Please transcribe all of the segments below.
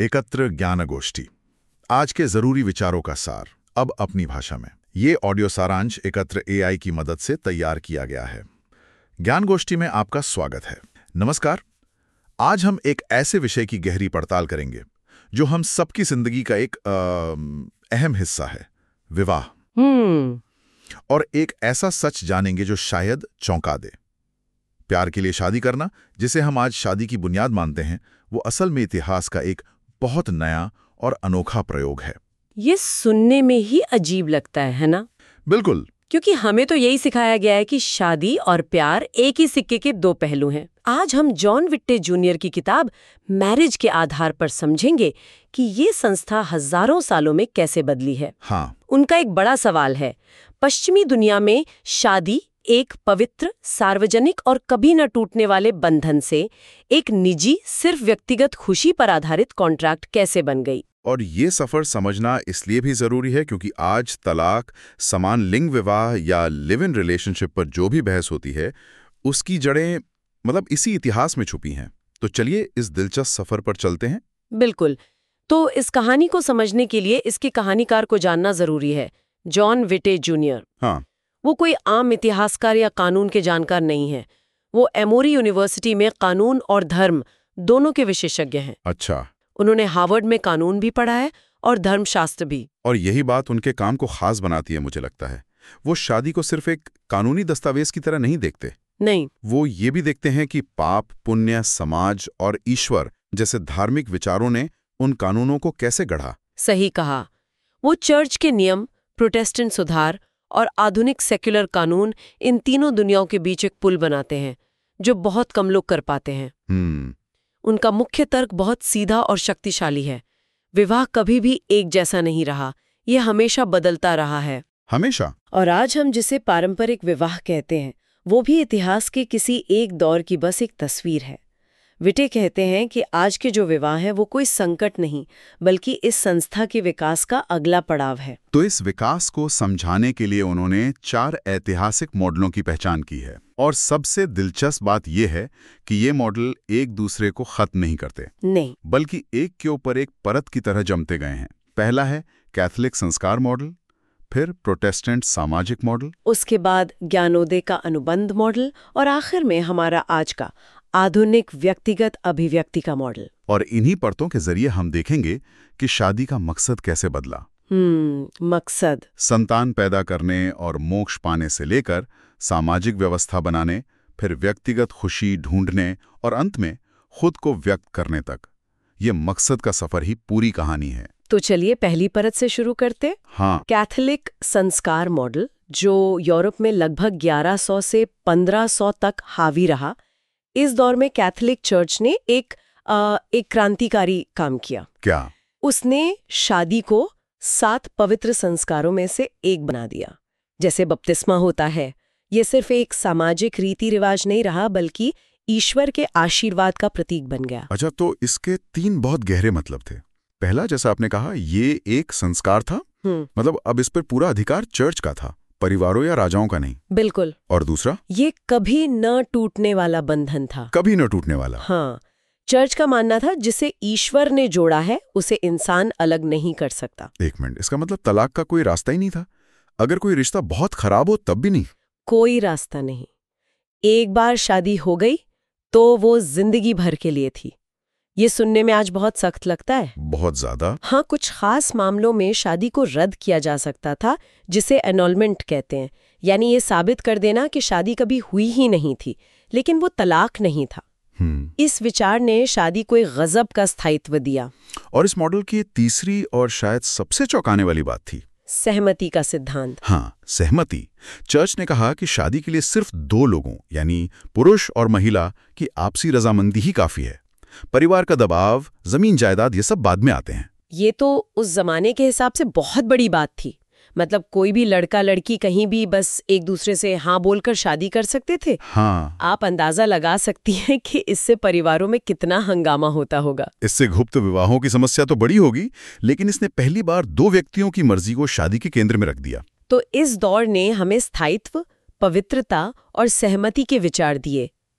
एकत्र ज्ञानगोष्ठी, आज के जरूरी विचारों का सार, अब अपनी भाषा में। ये ऑडियो सारांश एकत्र एआई की मदद से तैयार किया गया है। ज्ञानगोष्ठी में आपका स्वागत है। नमस्कार। आज हम एक ऐसे विषय की गहरी पड़ताल करेंगे जो हम सबकी जिंदगी का एक अहम हिस्सा है, विवाह। और एक ऐसा सच जानेंगे जो शायद चौंका दे। प्यार के लिए शादी करना, जिसे हम आज शादी की बुनियाद मानते हैं, वो असल में इतिहास का एक बहुत नया और अनोखा प्रयोग है। ये सुनने में ही अजीब लगता है ना? बिल्कुल। क्योंकि हमें तो यही सिखाया गया है कि शादी और प्यार एक ही सिक्के के दो पहलू हैं। आज हम जॉन विट्टे जूनियर की किताब मैरिज के आधार पर समझेंगे कि ये संस्था हजारों सालों में कैसे बदली है। हाँ। उनका एक बड़ा सवाल है, पश्चिमी दुनिया में शादी एक पवित्र, सार्वजनिक और कभी न टूटने वाले बंधन से एक निजी, सिर्फ व्यक्तिगत खुशी पर आधारित कॉन्ट्रैक्ट कैसे बन गई। और ये सफर समझना इसलिए भी जरूरी है क्योंकि आज तलाक, समान लिंग विवाह या लिव इन रिलेशनशिप पर जो भी बहस होती है, उसकी जड़ें इसी इतिहास में छुपी हैं। तो चलिए इस दिलचस्प सफर पर चलते हैं। बिल्कुल। तो इस कहानी को समझने के लिए इसके कहानीकार को जानना जरूरी है, जॉन विट्टे जूनियर। हाँ। वो कोई आम इतिहासकार या कानून के जानकार नहीं है। वो एमोरी यूनिवर्सिटी में कानून और धर्म दोनों के विशेषज्ञ हैं। अच्छा। उन्होंने हार्वर्ड में कानून भी पढ़ा है और धर्मशास्त्र भी। और यही बात उनके काम को खास बनाती है, मुझे लगता है। वो शादी को सिर्फ एक कानूनी दस्तावेज की तरह नहीं देखते। नहीं, वो ये भी देखते हैं कि पाप, पुण्य, समाज और ईश्वर जैसे धार्मिक विचारों ने उन कानूनों को कैसे गढ़ा। सही कहा। वो चर्च के नियम, प्रोटेस्टेंट सुधार और आधुनिक सेक्युलर कानून, इन तीनों दुनियाओं के बीच एक पुल बनाते हैं जो बहुत कम लोग कर पाते हैं। उनका मुख्य तर्क बहुत सीधा और शक्तिशाली है। विवाह कभी भी एक जैसा नहीं रहा, ये हमेशा बदलता रहा है। हमेशा। और आज हम जिसे पारंपरिक विवाह कहते हैं, वो भी इतिहास के किसी एक दौर की बस एक तस्वीर है। विटे कहते हैं कि आज के जो विवाह है वो कोई संकट नहीं, बल्कि इस संस्था के विकास का अगला पड़ाव है। तो इस विकास को समझाने के लिए उन्होंने 4 ऐतिहासिक मॉडलों की पहचान की है। और सबसे दिलचस्प बात यह है कि ये मॉडल एक दूसरे को खत्म नहीं करते, नहीं, बल्कि एक के ऊपर एक परत की तरह जमते गए हैं। पहला है कैथोलिक संस्कार मॉडल, फिर प्रोटेस्टेंट सामाजिक मॉडल, उसके बाद ज्ञानोदय का अनुबंध मॉडल, और आखिर में हमारा आज का आधुनिक व्यक्तिगत अभिव्यक्ति का मॉडल। और इन्हीं परतों के जरिए हम देखेंगे कि शादी का मकसद कैसे बदला। मकसद संतान पैदा करने और मोक्ष पाने से लेकर सामाजिक व्यवस्था बनाने, फिर व्यक्तिगत खुशी ढूंढने और अंत में खुद को व्यक्त करने तक। ये मकसद का सफर ही पूरी कहानी है। तो चलिए पहली परत से शुरू करते। हाँ। कैथोलिक संस्कार मॉडल, जो यूरोप में लगभग 1100 से 1500 तक हावी रहा। इस दौर में कैथोलिक चर्च ने एक क्रांतिकारी काम किया। क्या? उसने शादी को 7 पवित्र संस्कारों में से एक बना दिया। जैसे बपतिस्मा होता है, ये सिर्फ एक सामाजिक रीति रिवाज नहीं रहा, बल्कि ईश्वर के आशीर्वाद का प्रतीक बन गया। अच्छा, तो इसके 3 बहुत गहरे मतलब थे। पहला, जैसा आपने कहा, ये एक संस्कार था, अब इस पर पूरा अधिकार चर्च का था, परिवारों या राजाओं का नहीं। बिल्कुल। और दूसरा, ये कभी न टूटने वाला बंधन था। कभी न टूटने वाला। हाँ, चर्च का मानना था जिसे ईश्वर ने जोड़ा है उसे इंसान अलग नहीं कर सकता। एक मिनट, इसका मतलब तलाक का कोई रास्ता ही नहीं था? अगर कोई रिश्ता बहुत खराब हो तब भी नहीं? कोई रास्ता नहीं। एक बार शादी हो गई तो वो जिंदगी भर के लिए थी। ये सुनने में आज बहुत सख्त लगता है। बहुत ज्यादा। हाँ, कुछ खास मामलों में शादी को रद्द किया जा सकता था, जिसे एनोलमेंट कहते हैं, यानी ये साबित कर देना कि शादी कभी हुई ही नहीं थी, लेकिन वो तलाक नहीं था। इस विचार ने शादी को एक गजब का स्थायित्व दिया। और इस मॉडल की तीसरी और शायद सबसे चौंकाने वाली बात थी सहमति का सिद्धांत। हाँ, सहमति। चर्च ने कहा कि शादी के लिए सिर्फ 2 लोगों, यानी पुरुष और महिला की आपसी रजामंदी ही काफी है। परिवार का दबाव, जमीन जायदाद, ये सब बाद में आते हैं। ये तो उस जमाने के हिसाब से बहुत बड़ी बात थी। कोई भी लड़का लड़की कहीं भी बस एक दूसरे से हाँ बोलकर शादी कर सकते थे। हाँ। आप अंदाजा लगा सकती हैं कि इससे परिवारों में कितना हंगामा होता होगा। इससे गुप्त विवाहों की समस्या तो बड़ी होगी, लेकिन इसने पहली बार 2 व्यक्तियों की मर्जी को शादी के केंद्र में रख दिया। तो इस दौर ने हमें स्थायित्व, पवित्रता और सहमति के विचार दिए।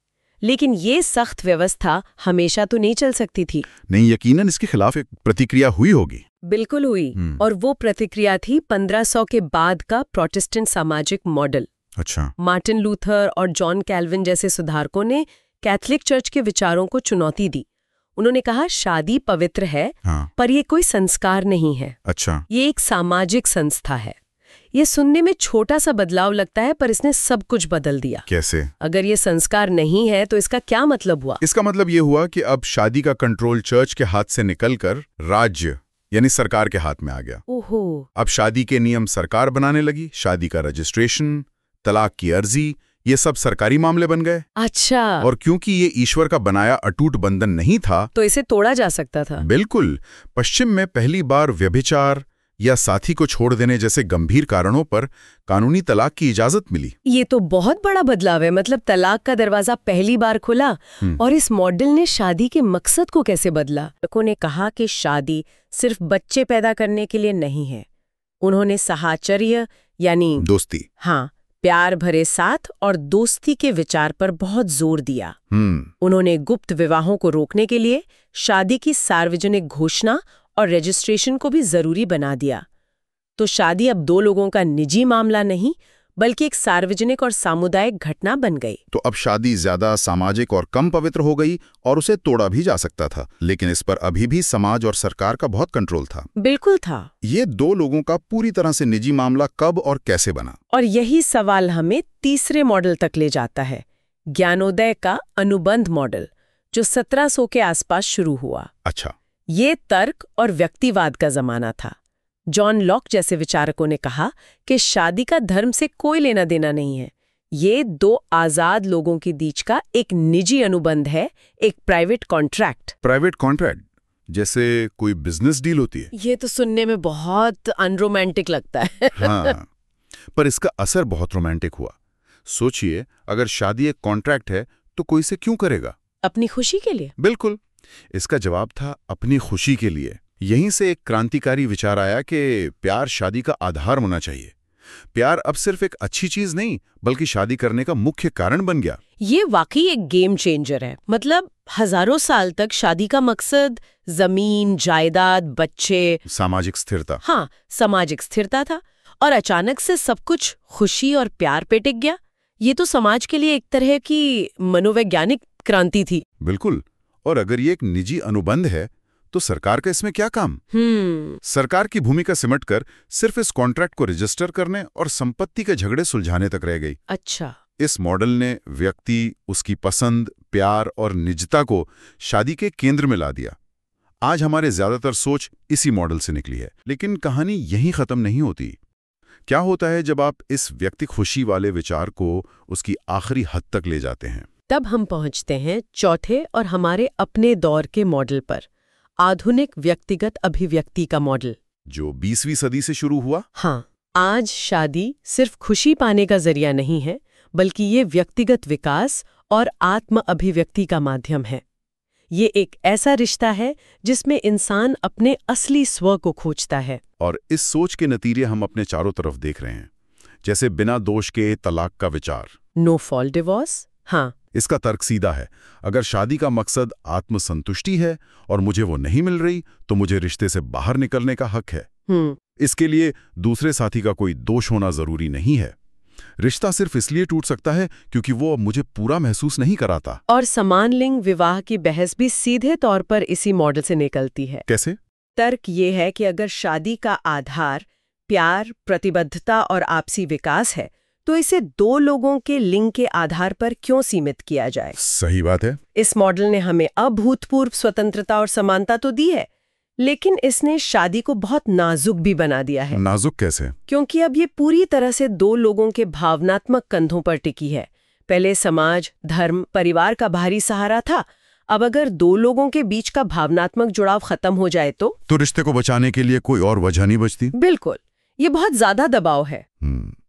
लेकिन ये सख्त व्यवस्था हमेशा तो नहीं चल सकती थी। नहीं, यकीनन इसके खिलाफ एक प्रतिक्रिया हुई होगी। बिल्कुल हुई। और वो प्रतिक्रिया थी 1500 के बाद का प्रोटेस्टेंट सामाजिक मॉडल। अच्छा। मार्टिन लूथर और जॉन कैल्विन जैसे सुधारकों ने कैथोलिक चर्च के विचारों को चुनौती दी। उन्होंने कहा शादी पवित्र है, हाँ। पर ये कोई संस्कार नहीं है। अच्छा। ये एक सामाजिक संस्था है। ये सुनने में छोटा सा बदलाव लगता है, पर इसने सब कुछ बदल दिया। कैसे? अगर ये संस्कार नहीं है तो इसका क्या मतलब हुआ? इसका मतलब ये हुआ कि अब शादी का कंट्रोल चर्च के हाथ से निकलकर राज्य यानी सरकार के हाथ में आ गया। ओहो। अब शादी के नियम सरकार बनाने लगी। शादी का रजिस्ट्रेशन, तलाक की अर्जी, ये सब सरकारी मामले बन गए। अच्छा। और क्योंकि ये ईश्वर का बनाया अटूट बंधन नहीं था, तो इसे तोड़ा जा सकता था। बिल्कुल। पश्चिम में पहली बार व्यभिचार या साथी को छोड़ देने जैसे गंभीर कारणों पर कानूनी तलाक की इजाजत मिली। ये तो बहुत बड़ा बदलाव है। मतलब तलाक का दरवाजा पहली बार खुला। और इस मॉडल ने शादी के मकसद को कैसे बदला? लोगों ने कहा कि शादी सिर्फ बच्चे पैदा करने के लिए नहीं है। उन्होंने साहचर्य यानी दोस्ती, हाँ, प्यार भरे साथ और दोस्ती के विचार पर बहुत जोर दिया। उन्होंने गुप्त विवाहों को रोकने के लिए शादी की सार्वजनिक घोषणा और रजिस्ट्रेशन को भी जरूरी बना दिया। तो शादी अब दो लोगों का निजी मामला नहीं, बल्कि एक सार्वजनिक और सामुदायिक घटना बन गई। तो अब शादी ज्यादा सामाजिक और कम पवित्र हो गई और उसे तोड़ा भी जा सकता था, लेकिन इस पर अभी भी समाज और सरकार का बहुत कंट्रोल था। बिल्कुल था। ये दो लोगों का पूरी तरह से निजी मामला कब और कैसे बना? और यही सवाल हमें तीसरे मॉडल तक ले जाता है, ज्ञानोदय का अनुबंध मॉडल, जो 1700 के आसपास शुरू हुआ। अच्छा। ये तर्क और व्यक्तिवाद का जमाना था। जॉन लॉक जैसे विचारकों ने कहा कि शादी का धर्म से कोई लेना देना नहीं है। ये दो आजाद लोगों के बीच का एक निजी अनुबंध है, एक प्राइवेट कॉन्ट्रैक्ट। प्राइवेट कॉन्ट्रैक्ट जैसे कोई बिजनेस डील होती है। ये तो सुनने में बहुत अनरोमांटिक लगता है। हाँ, पर इसका असर बहुत रोमांटिक हुआ। सोचिए, अगर शादी एक कॉन्ट्रैक्ट है तो कोई इसे क्यों करेगा? अपनी खुशी के लिए। बिल्कुल। इसका जवाब था अपनी खुशी के लिए। यहीं से एक क्रांतिकारी विचार आया कि प्यार शादी का आधार होना चाहिए। प्यार अब सिर्फ एक अच्छी चीज नहीं, बल्कि शादी करने का मुख्य कारण बन गया। ये वाकई एक गेम चेंजर है। मतलब हजारों साल तक शादी का मकसद जमीन, जायदाद, बच्चे, सामाजिक स्थिरता। हाँ, सामाजिक स्थिरता था। और अचानक से सब कुछ खुशी और प्यार पे टिक गया। ये तो समाज के लिए एक तरह की मनोवैज्ञानिक क्रांति थी। बिल्कुल। और अगर ये एक निजी अनुबंध है तो सरकार का इसमें क्या काम? सरकार की भूमिका सिमटकर सिर्फ इस कॉन्ट्रैक्ट को रजिस्टर करने और संपत्ति के झगड़े सुलझाने तक रह गई। अच्छा। इस मॉडल ने व्यक्ति, उसकी पसंद, प्यार और निजता को शादी के केंद्र में ला दिया। आज हमारे ज्यादातर सोच इसी मॉडल से निकली है। लेकिन कहानी यहीं खत्म नहीं होती। क्या होता है जब आप इस व्यक्ति खुशी वाले विचार को उसकी आखिरी हद तक ले जाते हैं? तब हम पहुंचते हैं चौथे और हमारे अपने दौर के मॉडल पर, आधुनिक व्यक्तिगत अभिव्यक्ति का मॉडल, जो 20वीं सदी से शुरू हुआ। हाँ, आज शादी सिर्फ खुशी पाने का जरिया नहीं है, बल्कि ये व्यक्तिगत विकास और आत्म अभिव्यक्ति का माध्यम है। ये एक ऐसा रिश्ता है जिसमें इंसान अपने असली स्व को खोजता है। और इस सोच के नतीजे हम अपने चारों तरफ देख रहे हैं, जैसे बिना दोष के तलाक का विचार, नो फॉल्ट डिवोर्स। हाँ, इसका तर्क सीधा है। अगर शादी का मकसद आत्मसंतुष्टि है और मुझे वो नहीं मिल रही, तो मुझे रिश्ते से बाहर निकलने का हक है। इसके लिए दूसरे साथी का कोई दोष होना जरूरी नहीं है। रिश्ता सिर्फ इसलिए टूट सकता है क्योंकि वो अब मुझे पूरा महसूस नहीं कराता। और समान लिंग विवाह की बहस भी सीधे तौर पर इसी मॉडल से निकलती है। कैसे? तर्क ये है कि अगर शादी का आधार प्यार, प्रतिबद्धता और आपसी विकास है, तो इसे दो लोगों के लिंग के आधार पर क्यों सीमित किया जाए? सही बात है। इस मॉडल ने हमें अभूतपूर्व स्वतंत्रता और समानता तो दी है, लेकिन इसने शादी को बहुत नाजुक भी बना दिया है। नाजुक कैसे? क्योंकि अब ये पूरी तरह से दो लोगों के भावनात्मक कंधों पर टिकी है। पहले समाज, धर्म, परिवार का बाहरी सहारा था। अब अगर दो लोगों के बीच का भावनात्मक जुड़ाव खत्म हो जाए तो रिश्ते को बचाने के लिए कोई और वजह नहीं बचती। बिल्कुल, ये बहुत ज्यादा दबाव है।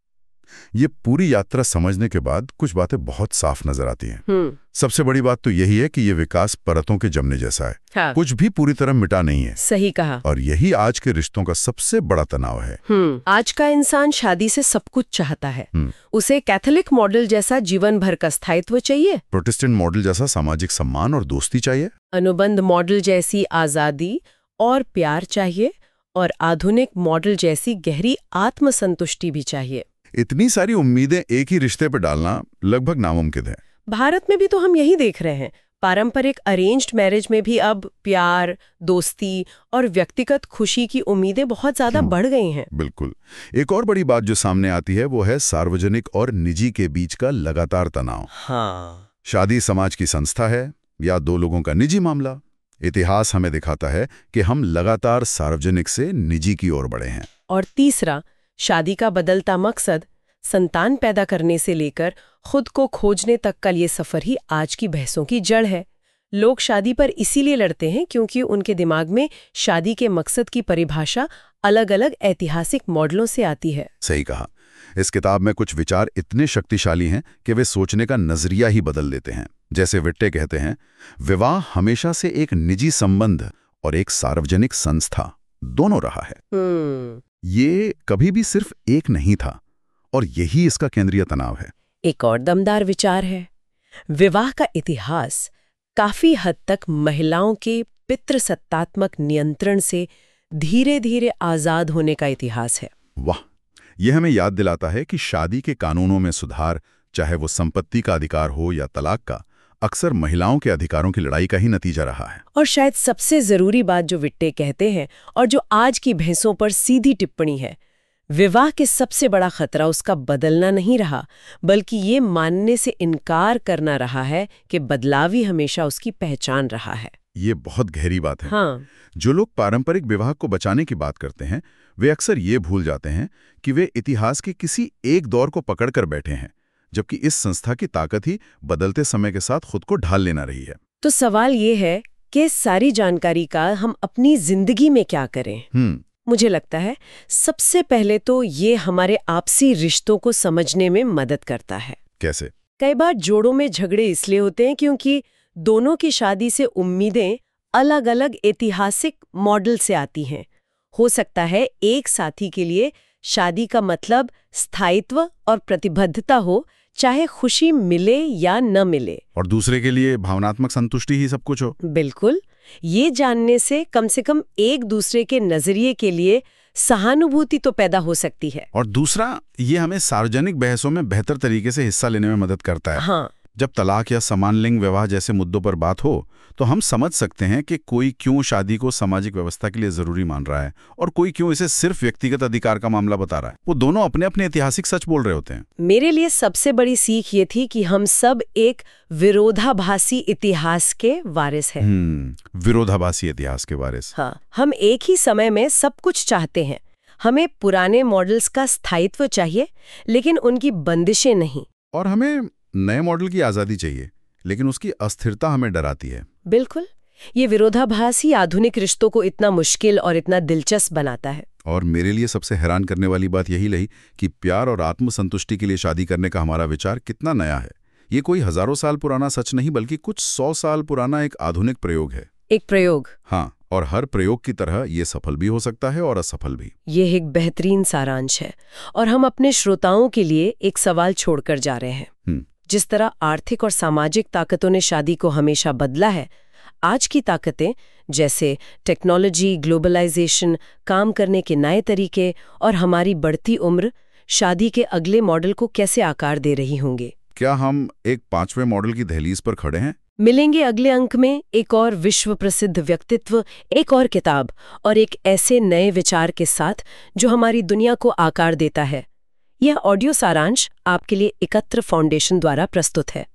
ये पूरी यात्रा समझने के बाद कुछ बातें बहुत साफ नजर आती हैं। सबसे बड़ी बात तो यही है कि ये विकास परतों के जमने जैसा है। हाँ। कुछ भी पूरी तरह मिटा नहीं है। सही कहा। और यही आज के रिश्तों का सबसे बड़ा तनाव है। आज का इंसान शादी से सब कुछ चाहता है। उसे कैथोलिक मॉडल जैसा जीवन भर का स्थायित्व चाहिए, प्रोटेस्टेंट मॉडल जैसा सामाजिक सम्मान और दोस्ती चाहिए, अनुबंध मॉडल जैसी आजादी और प्यार चाहिए, और आधुनिक मॉडल जैसी गहरी आत्मसंतुष्टि भी चाहिए। इतनी सारी उम्मीदें एक ही रिश्ते पर डालना लगभग नामुमकिन है। भारत में भी तो हम यही देख रहे हैं। पारंपरिक अरेंज्ड मैरिज में भी अब प्यार, दोस्ती और व्यक्तिगत खुशी की उम्मीदें बहुत ज्यादा बढ़ गई हैं। बिल्कुल। एक और बड़ी बात जो सामने आती है वो है सार्वजनिक और निजी के बीच का लगातार तनाव। हाँ। शादी समाज की संस्था है या दो लोगों का निजी मामला? इतिहास हमें दिखाता है कि हम लगातार सार्वजनिक से निजी की ओर बढ़े हैं। और तीसरा, शादी का बदलता मकसद संतान पैदा करने से लेकर खुद को खोजने तक का ये सफर ही आज की बहसों की जड़ है। लोग शादी पर इसीलिए लड़ते हैं क्योंकि उनके दिमाग में शादी के मकसद की परिभाषा अलग-अलग ऐतिहासिक मॉडलों से आती है। सही कहा। इस किताब में कुछ विचार इतने शक्तिशाली हैं कि वे सोचने का नजरिया ही बदल देते हैं। जैसे विट्टे कहते हैं, विवाह हमेशा से एक निजी संबंध और एक सार्वजनिक संस्था दोनों रहा है। ये कभी भी सिर्फ एक नहीं था, और यही इसका केंद्रीय तनाव है। एक और दमदार विचार है, विवाह का इतिहास काफी हद तक महिलाओं के पितृसत्तात्मक नियंत्रण से धीरे धीरे आजाद होने का इतिहास है। वाह, यह हमें याद दिलाता है कि शादी के कानूनों में सुधार, चाहे वो संपत्ति का अधिकार हो या तलाक का, अक्सर महिलाओं के अधिकारों की लड़ाई का ही नतीजा रहा है। और शायद सबसे जरूरी बात जो विट्टे कहते हैं और जो आज की बहसों पर सीधी टिप्पणी है, विवाह के सबसे बड़ा खतरा उसका बदलना नहीं रहा, बल्कि ये मानने से इनकार करना रहा है कि बदलाव ही हमेशा उसकी पहचान रहा है। ये बहुत गहरी बात है। हाँ। जो लोग पारंपरिक विवाह को बचाने की बात करते हैं, वे अक्सर ये भूल जाते हैं कि वे इतिहास के किसी एक दौर को पकड़कर बैठे हैं, जबकि इस संस्था की ताकत ही बदलते समय के साथ खुद को ढाल लेना रही है। तो सवाल ये है कि सारी जानकारी का हम अपनी जिंदगी में क्या करें? मुझे लगता है सबसे पहले तो ये हमारे आपसी रिश्तों को समझने में मदद करता है। कैसे? कई बार जोड़ों में झगड़े इसलिए होते हैं क्योंकि दोनों की शादी से उम्मीदें अलग अलग ऐतिहासिक मॉडल से आती हैं। हो सकता है एक साथी के लिए शादी का मतलब स्थायित्व और प्रतिबद्धता हो, चाहे खुशी मिले या न मिले, और दूसरे के लिए भावनात्मक संतुष्टि ही सब कुछ हो। बिल्कुल। ये जानने से कम एक दूसरे के नजरिए के लिए सहानुभूति तो पैदा हो सकती है। और दूसरा, ये हमें सार्वजनिक बहसों में बेहतर तरीके से हिस्सा लेने में मदद करता है। हाँ। जब तलाक या समान लिंग विवाह जैसे मुद्दों पर बात हो, तो हम समझ सकते हैं कि कोई क्यों शादी को सामाजिक व्यवस्था के लिए जरूरी मान रहा है और कोई क्यों इसे सिर्फ व्यक्तिगत अधिकार का मामला बता रहा है। वो दोनों अपने अपने ऐतिहासिक सच बोल रहे होते हैं। मेरे लिए सबसे बड़ी सीख ये थी कि हम सब एक विरोधाभासी इतिहास के वारिस हैं। विरोधाभासी इतिहास के वारिस। हाँ, हम एक ही समय में सब कुछ चाहते हैं। हमें पुराने मॉडल्स का स्थायित्व चाहिए, लेकिन उनकी बंदिशें नहीं। और हमें नए मॉडल की आजादी चाहिए, लेकिन उसकी अस्थिरता हमें डराती है। बिल्कुल। ये विरोधाभास ही आधुनिक रिश्तों को इतना मुश्किल और इतना दिलचस्प बनाता है। और मेरे लिए सबसे हैरान करने वाली बात यही रही कि प्यार और आत्मसंतुष्टि के लिए शादी करने का हमारा विचार कितना नया है। ये कोई हजारों साल पुराना सच नहीं, बल्कि कुछ 100 साल पुराना एक आधुनिक प्रयोग है। एक प्रयोग। हाँ, और हर प्रयोग की तरह ये सफल भी हो सकता है और असफल भी। ये एक बेहतरीन सारांश है। और हम अपने श्रोताओं के लिए एक सवाल छोड़कर जा रहे हैं। जिस तरह आर्थिक और सामाजिक ताकतों ने शादी को हमेशा बदला है, आज की ताकतें जैसे टेक्नोलॉजी, ग्लोबलाइजेशन, काम करने के नए तरीके और हमारी बढ़ती उम्र शादी के अगले मॉडल को कैसे आकार दे रही होंगे? क्या हम एक 5वें मॉडल की दहलीज पर खड़े हैं? मिलेंगे अगले अंक में एक और विश्व प्रसिद्ध व्यक्तित्व, एक और किताब और एक ऐसे नए विचार के साथ जो हमारी दुनिया को आकार देता है। यह ऑडियो सारांश आपके लिए एकत्र फाउंडेशन द्वारा प्रस्तुत है।